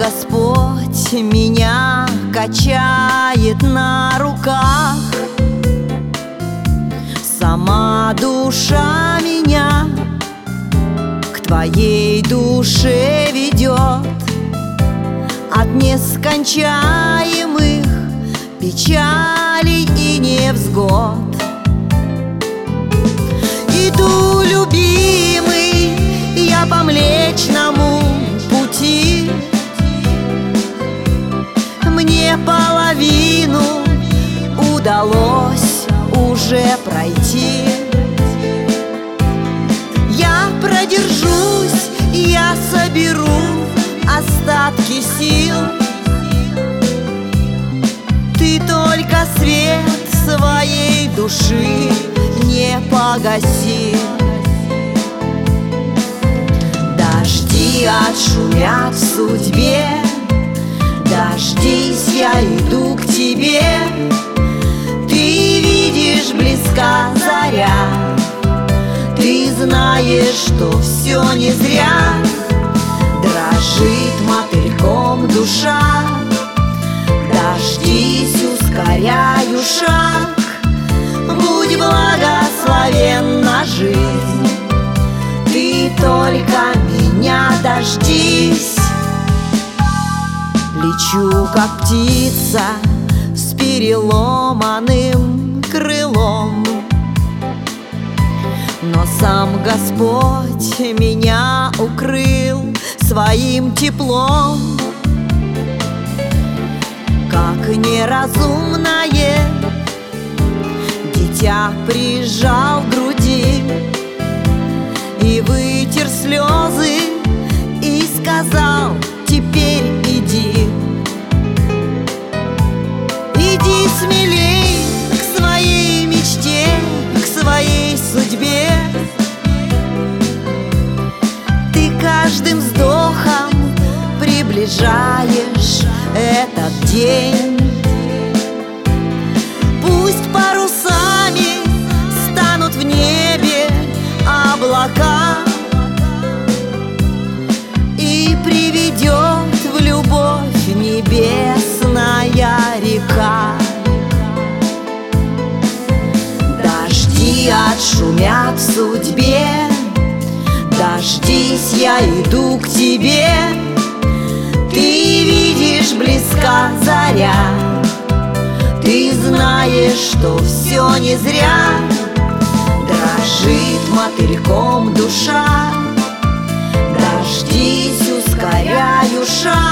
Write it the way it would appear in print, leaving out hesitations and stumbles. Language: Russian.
Господь меня качает на руках. Сама душа меня к Твоей душе ведет. От нескончаемых печалей и невзгод иду, любимый, я по Млечному пути. Мне половину удалось уже пройти. Я продержусь, я соберу остатки сил. Ты только свет своей души не погаси. Дожди отшумят в судьбе, дождись, я иду к тебе. Ты видишь, близка заря, ты знаешь, что все не зря. Дрожит мотыльком душа, дождись, ускоряю шаг. Будь благословенна жизнь, ты только меня дождись. Лечу, как птица с переломанным крылом, но сам Господь меня укрыл своим теплом. Как неразумное дитя прижал к груди и вытер слезы и сказал: теперь иди. Иди смелей к своей мечте, к своей судьбе. Ты каждым вздохом приближаешь этот день. Пусть парусами станут в небе облака и приведет в любовь небесная река. Дожди отшумят в судьбе, дождись, я иду к тебе. Ты видишь, близка заря, ты знаешь, что все не зря. Дрожит мотыльком душа, дождись, ускоряю шаг.